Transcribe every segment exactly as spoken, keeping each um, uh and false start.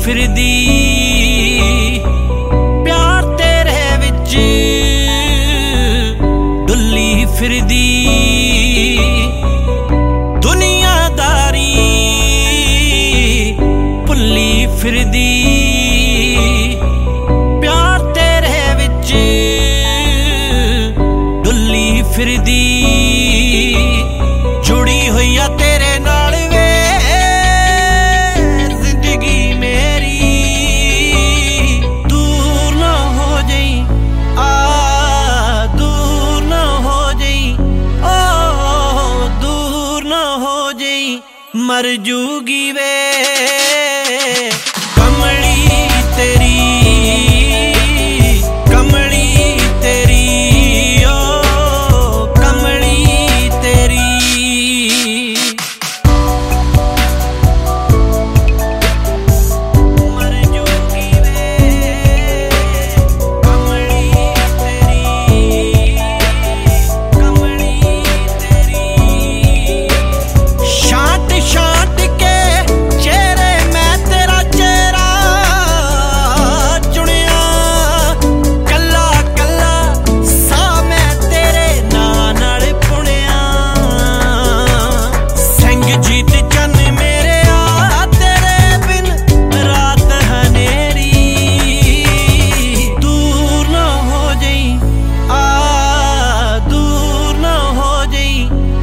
फिरदी प्यार तेरे विच डुल्ली फिरदी दुनियादारी भुल्ली फिरदी प्यार तेरे विच डुल्ली फिरदी जुड़ी हुई आ तेरे नाल वे जिंदगी मेरी दूर ना हो जाई आ दूर ना हो जाई ओ दूर ना हो जाई मर जूगी वे कमली तेरी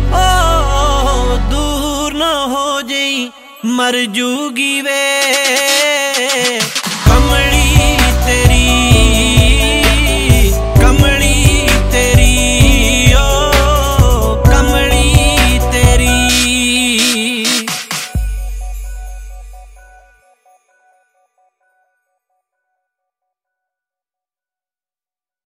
मर जूगी वे।